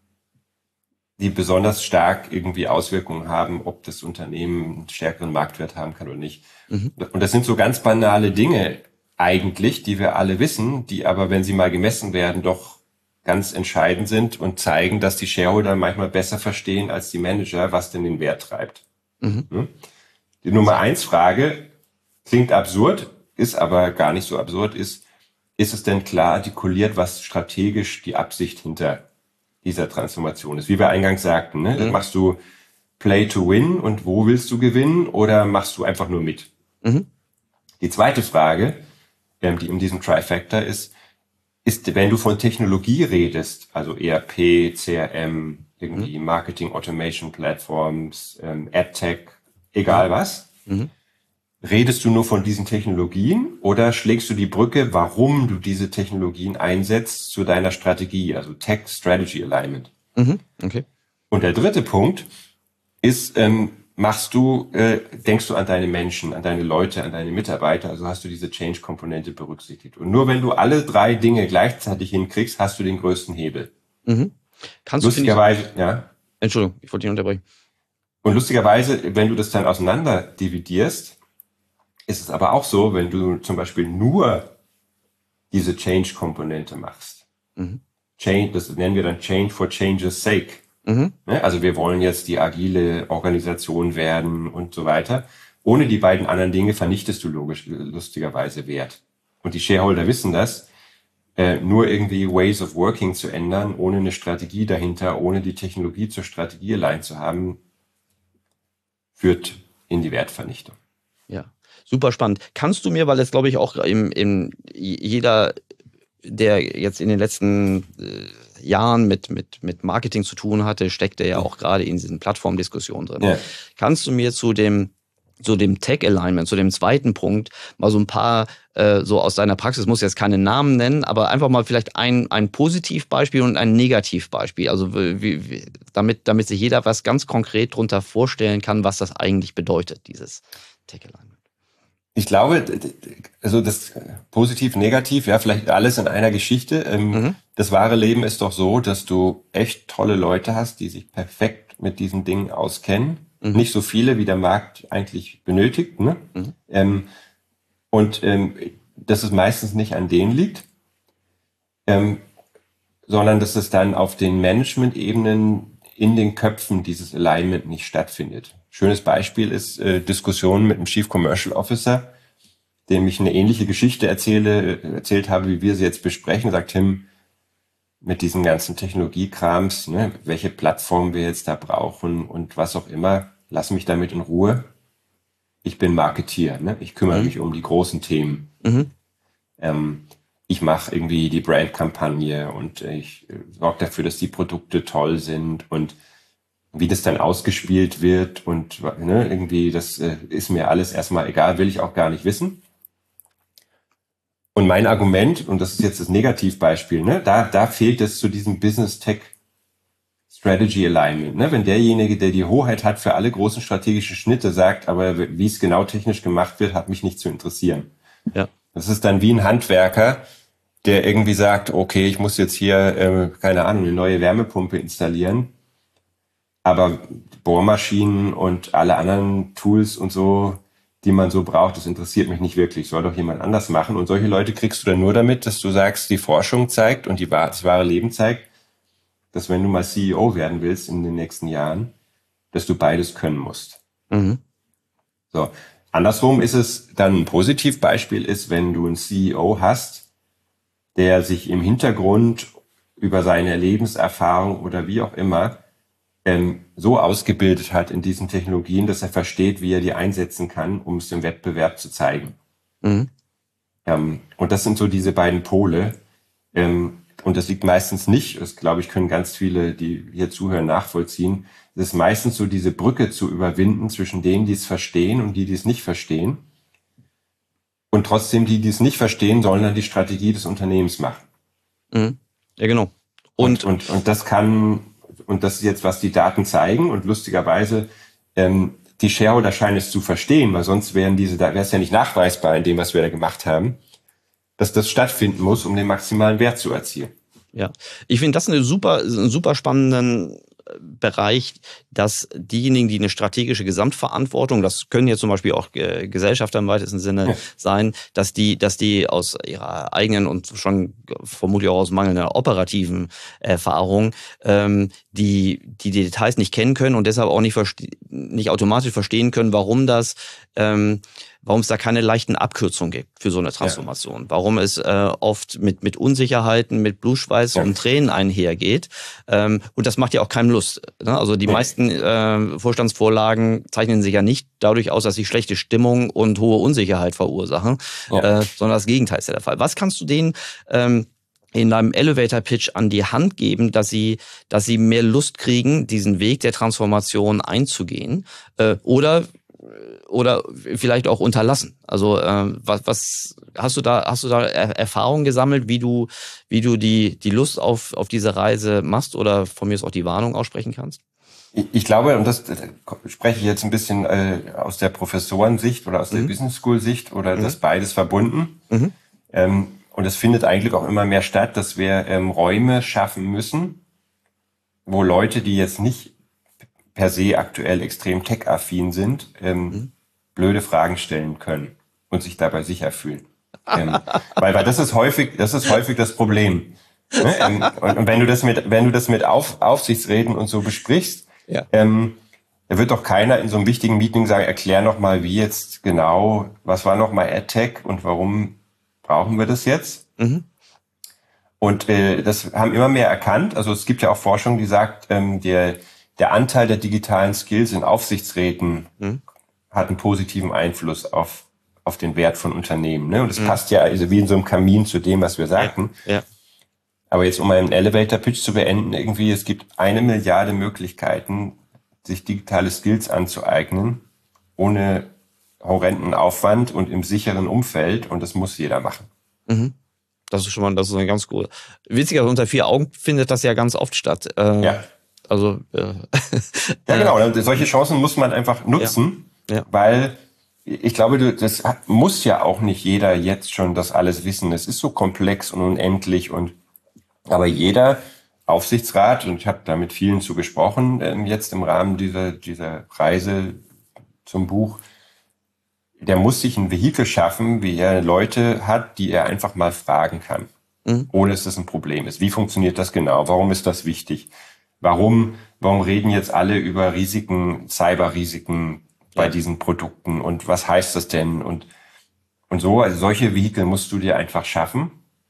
die besonders stark irgendwie Auswirkungen haben, ob das Unternehmen einen stärkeren Marktwert haben kann oder nicht. Mhm. Und das sind so ganz banale Dinge eigentlich, die wir alle wissen, die aber, wenn sie mal gemessen werden, doch ganz entscheidend sind und zeigen, dass die Shareholder manchmal besser verstehen als die Manager, was denn den Wert treibt. Mhm. Die Nummer eins Frage klingt absurd, ist aber gar nicht so absurd, ist, ist es denn klar artikuliert, was strategisch die Absicht hinter dieser Transformation ist? Wie wir eingangs sagten, ne? Mhm. Machst du Play to Win und wo willst du gewinnen oder machst du einfach nur mit? Mhm. Die zweite Frage, die in diesem Trifactor ist, ist, wenn du von Technologie redest, also E R P, C R M, irgendwie mhm. Marketing Automation Platforms, ähm, AdTech, egal mhm. was, mhm. redest du nur von diesen Technologien oder schlägst du die Brücke, warum du diese Technologien einsetzt, zu deiner Strategie, also Tech Strategy Alignment? Mhm. Okay. Und der dritte Punkt ist, ähm, machst du, äh, denkst du an deine Menschen, an deine Leute, an deine Mitarbeiter, also hast du diese Change-Komponente berücksichtigt. Und nur wenn du alle drei Dinge gleichzeitig hinkriegst, hast du den größten Hebel. Mhm. Kannst lustigerweise, du, ja. Entschuldigung, ich wollte dich unterbrechen. Und lustigerweise, wenn du das dann auseinander dividierst, ist es aber auch so, wenn du zum Beispiel nur diese Change-Komponente machst. Mhm. Change, das nennen wir dann Change for Change's sake. Mhm. Also wir wollen jetzt die agile Organisation werden und so weiter. Ohne die beiden anderen Dinge vernichtest du logisch, lustigerweise Wert. Und die Shareholder wissen das. Äh, nur irgendwie Ways of Working zu ändern, ohne eine Strategie dahinter, ohne die Technologie zur Strategie allein zu haben, führt in die Wertvernichtung. Ja, super spannend. Kannst du mir, weil es glaube ich auch im, im jeder, der jetzt in den letzten äh, Jahren mit, mit, mit Marketing zu tun hatte, steckt er ja auch gerade in diesen Plattformdiskussionen drin. Ja. Kannst du mir zu dem zu dem Tech-Alignment, zu dem zweiten Punkt, mal so ein paar äh, so aus deiner Praxis, muss jetzt keine Namen nennen, aber einfach mal vielleicht ein, ein Positivbeispiel und ein Negativbeispiel, also wie, wie, damit, damit sich jeder was ganz konkret darunter vorstellen kann, was das eigentlich bedeutet, dieses Tech-Alignment. Ich glaube, also das positiv, negativ, ja, vielleicht alles in einer Geschichte. Mhm. Das wahre Leben ist doch so, dass du echt tolle Leute hast, die sich perfekt mit diesen Dingen auskennen. Mhm. Nicht so viele, wie der Markt eigentlich benötigt. Ne? Mhm. Ähm, und ähm, dass es meistens nicht an denen liegt, ähm, sondern dass es dann auf den Management-Ebenen in den Köpfen dieses Alignment nicht stattfindet. Schönes Beispiel ist äh, Diskussionen mit einem Chief Commercial Officer, dem ich eine ähnliche Geschichte erzähle, erzählt habe, wie wir sie jetzt besprechen. Sagt Tim, mit diesen ganzen Technologiekrams, ne, welche Plattform wir jetzt da brauchen und was auch immer, lass mich damit in Ruhe. Ich bin Marketeer, ne? Ich kümmere mhm. mich um die großen Themen. Mhm. Ähm, ich mache irgendwie die Brandkampagne und ich äh, sorge dafür, dass die Produkte toll sind und wie das dann ausgespielt wird und ne, irgendwie, das äh, ist mir alles erstmal egal, will ich auch gar nicht wissen. Und mein Argument, und das ist jetzt das Negativbeispiel, ne, da, da fehlt es zu diesem Business Tech Strategy Alignment. Ne? Wenn derjenige, der die Hoheit hat für alle großen strategischen Schnitte, sagt, aber wie es genau technisch gemacht wird, hat mich nicht zu interessieren. Ja. Das ist dann wie ein Handwerker, der irgendwie sagt, okay, ich muss jetzt hier, äh, keine Ahnung, eine neue Wärmepumpe installieren, aber Bohrmaschinen und alle anderen Tools und so, die man so braucht, das interessiert mich nicht wirklich, soll doch jemand anders machen. Und solche Leute kriegst du dann nur damit, dass du sagst, die Forschung zeigt und die, das wahre Leben zeigt, dass wenn du mal C E O werden willst in den nächsten Jahren, dass du beides können musst. Mhm. So. Andersrum ist es dann ein Positivbeispiel ist, wenn du einen C E O hast, der sich im Hintergrund über seine Lebenserfahrung oder wie auch immer ähm, so ausgebildet hat in diesen Technologien, dass er versteht, wie er die einsetzen kann, um es im Wettbewerb zu zeigen. Mhm. Ähm, und das sind so diese beiden Pole. Ähm, Und das liegt meistens nicht, das glaube ich, können ganz viele, die hier zuhören, nachvollziehen. Es ist meistens so, diese Brücke zu überwinden zwischen denen, die es verstehen und die, die es nicht verstehen. Und trotzdem, die, die es nicht verstehen, sollen dann die Strategie des Unternehmens machen. Mhm. Ja, genau. Und, und, und, und das kann, und das ist jetzt, was die Daten zeigen. Und lustigerweise, ähm, die Shareholder scheinen es zu verstehen, weil sonst wären diese, da wäre es ja nicht nachweisbar in dem, was wir da gemacht haben, dass das stattfinden muss, um den maximalen Wert zu erzielen. Ja, ich finde das eine super, einen super spannenden Bereich, dass diejenigen, die eine strategische Gesamtverantwortung, das können jetzt zum Beispiel auch äh, Gesellschafter im weitesten Sinne ja. sein, dass die, dass die aus ihrer eigenen und schon vermutlich auch aus mangelnder operativen Erfahrung ähm, die, die Details nicht kennen können und deshalb auch nicht, verste- nicht automatisch verstehen können, warum das ähm, warum es da keine leichten Abkürzungen gibt für so eine Transformation. Ja. Warum es äh, oft mit mit Unsicherheiten, mit Blutschweiß ja. und Tränen einhergeht. Ähm, und das macht ja auch keinem Lust. Ne? Also die ja. meisten äh, Vorstandsvorlagen zeichnen sich ja nicht dadurch aus, dass sie schlechte Stimmung und hohe Unsicherheit verursachen, ja. äh, sondern das Gegenteil ist ja der Fall. Was kannst du denen ähm, in deinem Elevator-Pitch an die Hand geben, dass sie, dass sie mehr Lust kriegen, diesen Weg der Transformation einzugehen? Äh, oder oder vielleicht auch unterlassen. Also äh, was, was hast du da hast du da Erfahrungen gesammelt, wie du wie du die die Lust auf auf diese Reise machst oder von mir aus auch die Warnung aussprechen kannst? Ich, ich glaube, und das, das spreche ich jetzt ein bisschen äh, aus der Professorensicht oder aus der mhm. Business School Sicht oder mhm. das beides verbunden. Mhm. Ähm, und es findet eigentlich auch immer mehr statt, dass wir ähm, Räume schaffen müssen, wo Leute, die jetzt nicht per se aktuell extrem tech-affin sind, ähm, mhm. blöde Fragen stellen können und sich dabei sicher fühlen. ähm, weil, weil das ist häufig, das ist häufig das Problem. Ne? Ähm, und, und wenn du das mit, wenn du das mit Auf, Aufsichtsräten und so besprichst, ja. ähm, da wird doch keiner in so einem wichtigen Meeting sagen, erklär noch mal, wie jetzt genau, was war noch mal AdTech und warum brauchen wir das jetzt? Mhm. Und äh, das haben immer mehr erkannt. Also es gibt ja auch Forschung, die sagt, ähm, der Der Anteil der digitalen Skills in Aufsichtsräten mhm. hat einen positiven Einfluss auf auf den Wert von Unternehmen. Ne? Und das mhm. passt ja also wie in so einem Kamin zu dem, was wir sagten. Ja. Ja. Aber jetzt, um einen Elevator-Pitch zu beenden, irgendwie, es gibt eine Milliarde Möglichkeiten, sich digitale Skills anzueignen, ohne horrenden Aufwand und im sicheren Umfeld. Und das muss jeder machen. Mhm. Das ist schon mal, das ist eine ganz cool. Witziger, unter vier Augen findet das ja ganz oft statt. Äh, ja. Also, äh, ja, genau. Und solche Chancen muss man einfach nutzen, ja. Ja. weil ich glaube, das muss ja auch nicht jeder jetzt schon das alles wissen. Es ist so komplex und unendlich und aber jeder Aufsichtsrat, und ich habe da mit vielen zu gesprochen, ähm, jetzt im Rahmen dieser, dieser Reise zum Buch, der muss sich ein Vehikel schaffen, wie er Leute hat, die er einfach mal fragen kann, mhm. ohne dass das ein Problem ist. Wie funktioniert das genau? Warum ist das wichtig? Warum, warum reden jetzt alle über Risiken, Cyberrisiken bei ja. diesen Produkten und was heißt das denn? Und, und so, also solche Vehikel musst du dir einfach schaffen,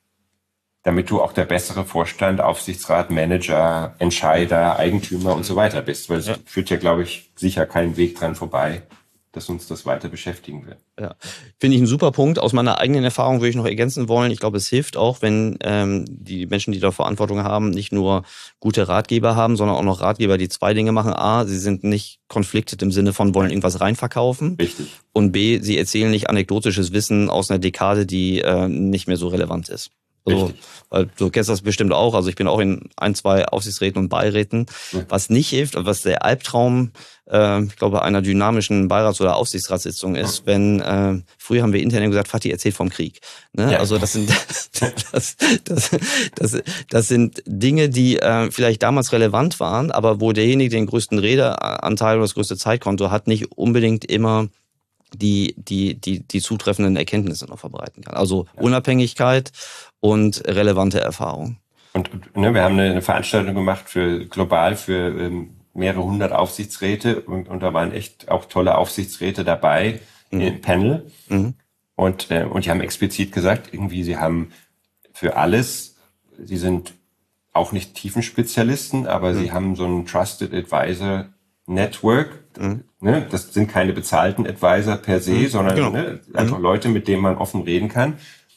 damit du auch der bessere Vorstand, Aufsichtsrat, Manager, Entscheider, Eigentümer und so weiter bist. Weil es ja. führt ja, glaube ich, sicher keinen Weg dran vorbei, dass uns das weiter beschäftigen wird. Ja, finde ich einen super Punkt. Aus meiner eigenen Erfahrung würde ich noch ergänzen wollen. Ich glaube, es hilft auch, wenn ähm, die Menschen, die da Verantwortung haben, nicht nur gute Ratgeber haben, sondern auch noch Ratgeber, die zwei Dinge machen. A, sie sind nicht conflicted im Sinne von wollen irgendwas reinverkaufen. Richtig. Und B, sie erzählen nicht anekdotisches Wissen aus einer Dekade, die äh, nicht mehr so relevant ist. Also, weil du kennst das bestimmt auch. Also ich bin auch in ein, zwei Aufsichtsräten und Beiräten. Mhm. Was nicht hilft, was der Albtraum, äh, ich glaube, einer dynamischen Beirats- oder Aufsichtsratssitzung ist, mhm. wenn, äh, früher haben wir intern gesagt, Fatih erzählt vom Krieg. Ne? Ja. Also das sind, das, das, das, das sind Dinge, die äh, vielleicht damals relevant waren, aber wo derjenige, der den größten Redeanteil oder das größte Zeitkonto hat, nicht unbedingt immer die, die, die, die zutreffenden Erkenntnisse noch verbreiten kann. Also ja. Unabhängigkeit und relevante Erfahrung. Und ne, wir haben eine Veranstaltung gemacht für global für ähm, mehrere hundert Aufsichtsräte und, und da waren echt auch tolle Aufsichtsräte dabei mhm. im Panel. Mhm. Und, äh, und die haben explizit gesagt, irgendwie sie haben für alles, sie sind auch nicht Tiefenspezialisten, aber mhm. sie haben so ein Trusted Advisor Network. Mhm. Ne, das sind keine bezahlten Advisor per se, mhm. sondern genau. ne, einfach mhm. Leute, mit denen man offen reden kann.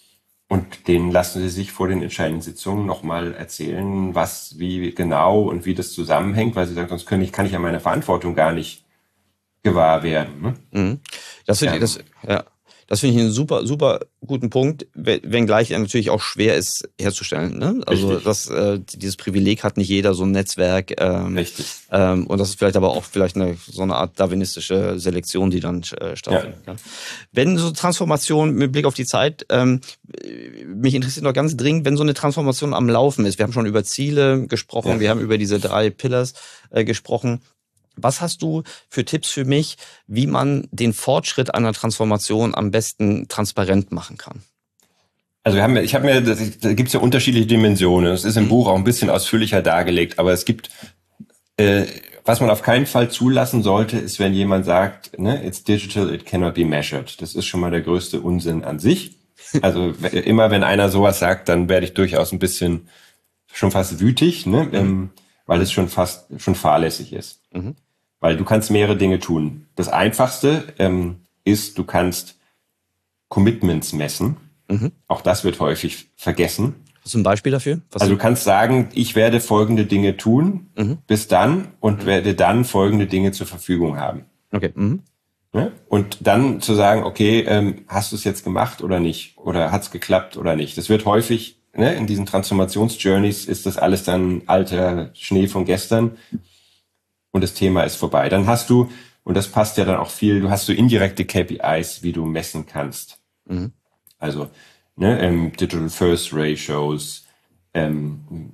Und denen lassen sie sich vor den entscheidenden Sitzungen nochmal erzählen, was, wie genau und wie das zusammenhängt, weil sie sagen, sonst kann ich, kann ich ja meine Verantwortung gar nicht gewahr werden. Ne? Mhm. Das finde ja. ich, das, ja. Das finde ich einen super, super guten Punkt, wenngleich er natürlich auch schwer ist herzustellen. Ne? Also Richtig. das, äh, dieses Privileg hat nicht jeder, so ein Netzwerk. Ähm, Richtig. Ähm, und das ist vielleicht aber auch vielleicht eine so eine Art darwinistische Selektion, die dann äh, stattfinden ja. kann. Wenn so Transformation mit Blick auf die Zeit, ähm, mich interessiert noch ganz dringend, wenn so eine Transformation am Laufen ist. Wir haben schon über Ziele gesprochen, ja. wir haben über diese drei Pillars äh, gesprochen. Was hast du für Tipps für mich, wie man den Fortschritt einer Transformation am besten transparent machen kann? Also wir haben, ich habe mir, da gibt es ja unterschiedliche Dimensionen. Das ist im mhm. Buch auch ein bisschen ausführlicher dargelegt, aber es gibt, äh, was man auf keinen Fall zulassen sollte, ist, wenn jemand sagt, ne, it's digital, it cannot be measured. Das ist schon mal der größte Unsinn an sich. Also immer, wenn einer sowas sagt, dann werde ich durchaus ein bisschen schon fast wütig, ne, mhm. ähm, weil es schon fast schon fahrlässig ist. Mhm. Weil du kannst mehrere Dinge tun. Das Einfachste ähm, ist, du kannst Commitments messen. Mhm. Auch das wird häufig vergessen. Hast du ein Beispiel dafür? Was also du kannst sagen, ich werde folgende Dinge tun mhm. bis dann und mhm. werde dann folgende Dinge zur Verfügung haben. Okay. Mhm. Ja? Und dann zu sagen, okay, ähm, hast du es jetzt gemacht oder nicht? Oder hat es geklappt oder nicht? Das wird häufig, ne, in diesen Transformationsjourneys ist das alles dann alter Schnee von gestern. Und das Thema ist vorbei. Dann hast du, und das passt ja dann auch viel, du hast so indirekte K P Is, wie du messen kannst. Mhm. Also ne, ähm, Digital First Ratios, ähm,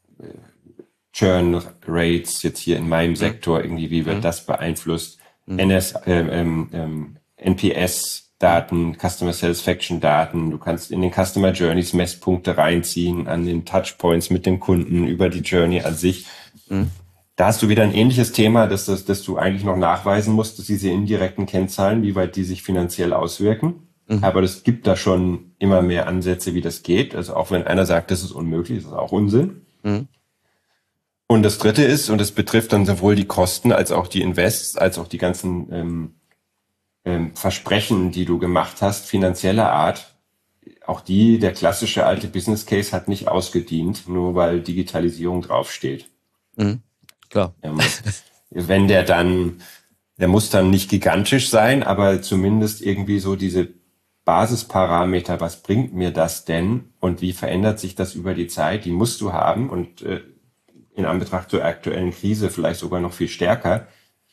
Churn Rates jetzt hier in meinem mhm. Sektor, irgendwie, wie wird mhm. das beeinflusst? Mhm. N S, ähm, ähm, N P S-Daten, Customer Satisfaction-Daten. Du kannst in den Customer Journeys Messpunkte reinziehen, an den Touchpoints mit dem Kunden, über die Journey an sich. Mhm. Da hast du wieder ein ähnliches Thema, dass, dass, dass du eigentlich noch nachweisen musst, dass diese indirekten Kennzahlen, wie weit die sich finanziell auswirken. Mhm. Aber es gibt da schon immer mehr Ansätze, wie das geht. Also auch wenn einer sagt, das ist unmöglich, das ist auch Unsinn. Mhm. Und das Dritte ist, und das betrifft dann sowohl die Kosten als auch die Invests, als auch die ganzen ähm, ähm, Versprechen, die du gemacht hast, finanzieller Art, auch die, der klassische alte Business Case hat nicht ausgedient, nur weil Digitalisierung draufsteht. Mhm. Klar. Ähm, wenn der dann, der muss dann nicht gigantisch sein, aber zumindest irgendwie so diese Basisparameter, was bringt mir das denn und wie verändert sich das über die Zeit, die musst du haben und äh, in Anbetracht zur aktuellen Krise vielleicht sogar noch viel stärker.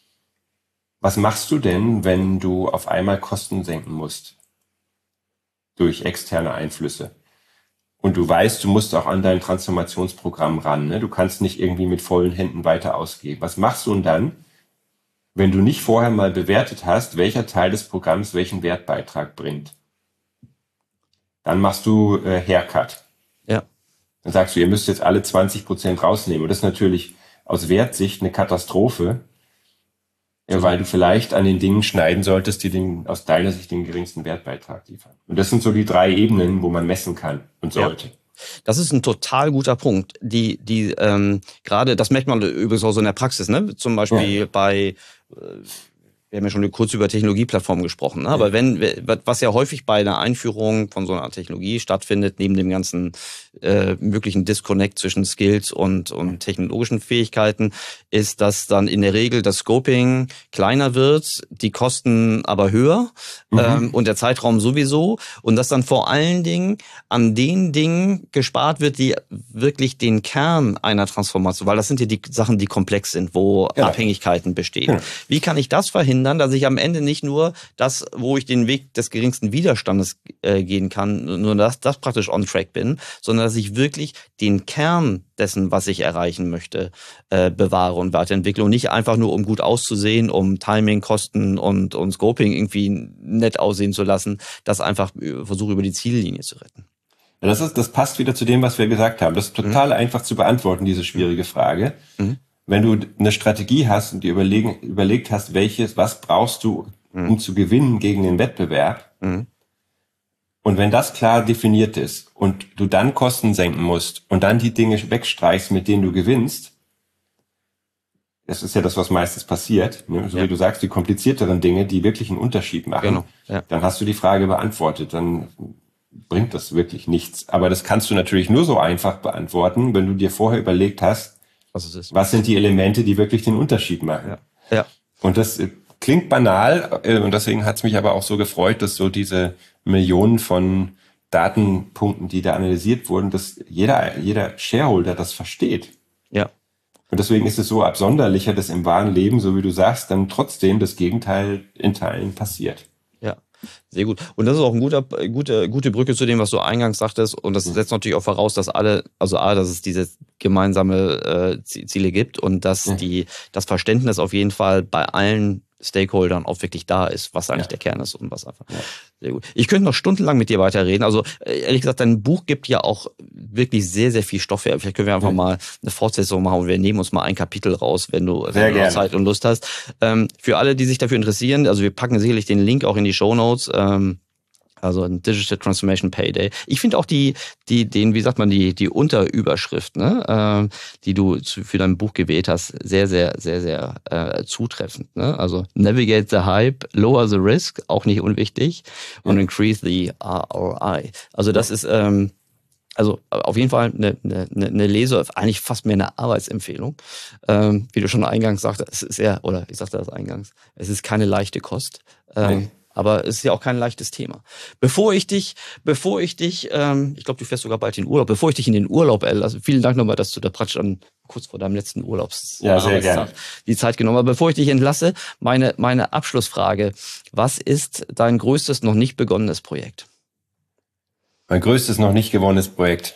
Was machst du denn, wenn du auf einmal Kosten senken musst durch externe Einflüsse? Und du weißt, du musst auch an dein Transformationsprogramm ran. Ne? Du kannst nicht irgendwie mit vollen Händen weiter ausgeben. Was machst du denn dann, wenn du nicht vorher mal bewertet hast, welcher Teil des Programms welchen Wertbeitrag bringt? Dann machst du äh, Haircut. Ja. Dann sagst du, ihr müsst jetzt alle zwanzig Prozent rausnehmen. Und das ist natürlich aus Wertsicht eine Katastrophe, ja, weil du vielleicht an den Dingen schneiden solltest, die den, aus deiner Sicht den geringsten Wertbeitrag liefern. Und das sind so die drei Ebenen, wo man messen kann und sollte. Ja. Das ist ein total guter Punkt. Die, die ähm, gerade, das merkt man übrigens auch so in der Praxis, ne? Zum Beispiel ja. bei, äh, wir haben ja schon kurz über Technologieplattformen gesprochen, ne? Ja. Aber wenn, was ja häufig bei einer Einführung von so einer Technologie stattfindet, neben dem ganzen äh, möglichen Disconnect zwischen Skills und, und technologischen Fähigkeiten, ist, dass dann in der Regel das Scoping kleiner wird, die Kosten aber höher mhm. ähm, und der Zeitraum sowieso und dass dann vor allen Dingen an den Dingen gespart wird, die wirklich den Kern einer Transformation, weil das sind ja die Sachen, die komplex sind, wo ja. Abhängigkeiten bestehen. Ja. Wie kann ich das verhindern, dass ich am Ende nicht nur das, wo ich den Weg des geringsten Widerstandes äh, gehen kann, nur das, das praktisch on track bin, sondern dass ich wirklich den Kern dessen, was ich erreichen möchte, äh, bewahre und weiterentwickle und nicht einfach nur, um gut auszusehen, um Timing, Kosten und, und Scoping irgendwie nett aussehen zu lassen, das einfach versuche über die Ziellinie zu retten. Ja, das ist, das passt wieder zu dem, was wir gesagt haben. Das ist total mhm. einfach zu beantworten, diese schwierige Frage. Mhm. Wenn du eine Strategie hast und dir überlegen, überlegt hast, welches, was brauchst du, um mhm. zu gewinnen gegen den Wettbewerb, mhm. und wenn das klar definiert ist und du dann Kosten senken musst und dann die Dinge wegstreichst, mit denen du gewinnst, das ist ja das, was meistens passiert, ne? So ja. wie du sagst, die komplizierteren Dinge, die wirklich einen Unterschied machen, genau. ja. dann hast du die Frage beantwortet, dann bringt das wirklich nichts. Aber das kannst du natürlich nur so einfach beantworten, wenn du dir vorher überlegt hast, was, es ist. was sind die Elemente, die wirklich den Unterschied machen. Ja. Ja. Und das klingt banal, und deswegen hat es mich aber auch so gefreut, dass so diese Millionen von Datenpunkten, die da analysiert wurden, dass jeder, jeder Shareholder das versteht. Ja. Und deswegen ist es so absonderlicher, dass im wahren Leben, so wie du sagst, dann trotzdem das Gegenteil in Teilen passiert. Ja, sehr gut. Und das ist auch eine gute, gute, gute Brücke zu dem, was du eingangs sagtest. Und das setzt natürlich auch voraus, dass alle, also A, dass es diese gemeinsame äh, Ziele gibt und dass ja. die, das Verständnis auf jeden Fall bei allen Stakeholdern auch wirklich da ist, was eigentlich ja. der Kern ist und was einfach. Ja. Sehr gut. Ich könnte noch stundenlang mit dir weiterreden. Also ehrlich gesagt, dein Buch gibt ja auch wirklich sehr, sehr viel Stoff her. Vielleicht können wir einfach ja. mal eine Fortsetzung machen und wir nehmen uns mal ein Kapitel raus, wenn du, wenn du noch Zeit und Lust hast. Ähm, für alle, die sich dafür interessieren, also wir packen sicherlich den Link auch in die Shownotes. Ähm, Also ein Digital Transformation Payday. Ich finde auch die, die, den, wie sagt man, die, die Unterüberschrift, ne, äh, die du zu, für dein Buch gewählt hast, sehr, sehr, sehr, sehr äh, zutreffend. Ne? Also Navigate the Hype, Lower the Risk, auch nicht unwichtig, und Increase the R O I. Also das ist ähm, also auf jeden Fall eine, eine, eine Lese, eigentlich fast mehr eine Arbeitsempfehlung. Ähm, wie du schon eingangs sagtest, es ist ja, oder ich sagte das eingangs, es ist keine leichte Kost. Ähm, Aber es ist ja auch kein leichtes Thema. Bevor ich dich, bevor ich dich, ähm, ich glaube, du fährst sogar bald in Urlaub, bevor ich dich in den Urlaub, also vielen Dank nochmal, dass du da praktisch dann kurz vor deinem letzten Urlaubs ja, sehr gerne. die Zeit genommen hast. Bevor ich dich entlasse, meine, meine Abschlussfrage. Was ist dein größtes noch nicht begonnenes Projekt? Mein größtes noch nicht gewonnenes Projekt.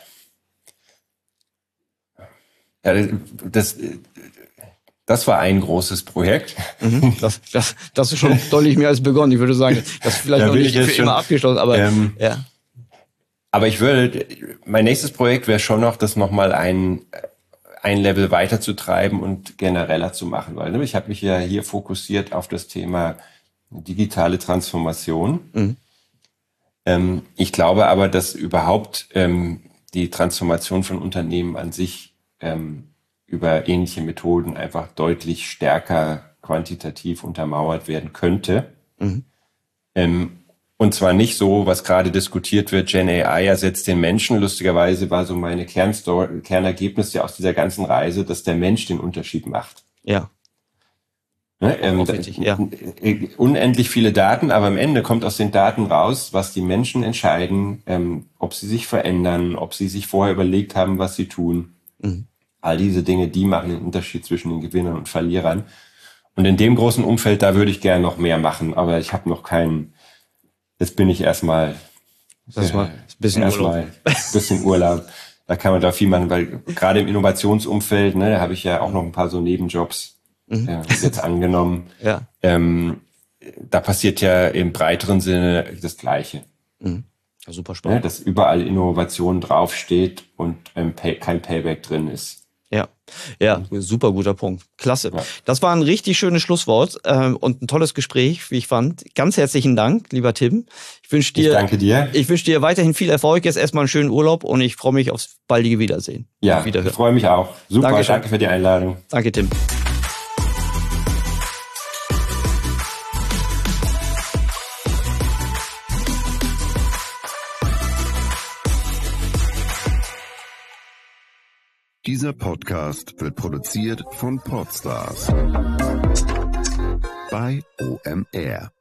Ja, das, Das war ein großes Projekt. Mhm, das, das, das ist schon deutlich mehr als begonnen. Ich würde sagen, das ist vielleicht da noch nicht für schon, immer abgeschlossen, aber ähm, ja. Aber ich würde, mein nächstes Projekt wäre schon noch, das nochmal ein, ein Level weiterzutreiben und genereller zu machen. Weil ich habe mich ja hier fokussiert auf das Thema digitale Transformation. Mhm. Ähm, ich glaube aber, dass überhaupt ähm, die Transformation von Unternehmen an sich ähm, über ähnliche Methoden einfach deutlich stärker quantitativ untermauert werden könnte. Mhm. Ähm, Und zwar nicht so, was gerade diskutiert wird, Gen A I ersetzt den Menschen. Lustigerweise war so meine Kernstory, Kernergebnis ja aus dieser ganzen Reise, dass der Mensch den Unterschied macht. Ja. Ne, ähm, Richtig, ja. Unendlich viele Daten, aber am Ende kommt aus den Daten raus, was die Menschen entscheiden, ähm, ob sie sich verändern, ob sie sich vorher überlegt haben, was sie tun. Mhm. All diese Dinge, die machen den Unterschied zwischen den Gewinnern und Verlierern. Und in dem großen Umfeld, da würde ich gerne noch mehr machen, aber ich habe noch keinen. Jetzt bin ich erstmal das war ein bisschen erstmal ein bisschen Urlaub. Da kann man da viel machen, weil gerade im Innovationsumfeld, ne, da habe ich ja auch noch ein paar so Nebenjobs mhm. äh, jetzt angenommen. Ja. Ähm, da passiert ja im breiteren Sinne das Gleiche. Mhm. Ja, super spannend. Ne, dass überall Innovation draufsteht und ähm, Pay, kein Payback drin ist. Ja, ja, super guter Punkt. Klasse. Ja. Das war ein richtig schönes Schlusswort ähm, und ein tolles Gespräch, wie ich fand. Ganz herzlichen Dank, lieber Tim. Ich wünsche dir, ich danke dir. Ich wünsche dir weiterhin viel Erfolg. Jetzt erstmal einen schönen Urlaub und ich freue mich aufs baldige Wiedersehen. Ja, ich freue mich auch. Super, Dankeschön. Danke für die Einladung. Danke, Tim. Dieser Podcast wird produziert von Podstars bei O M R.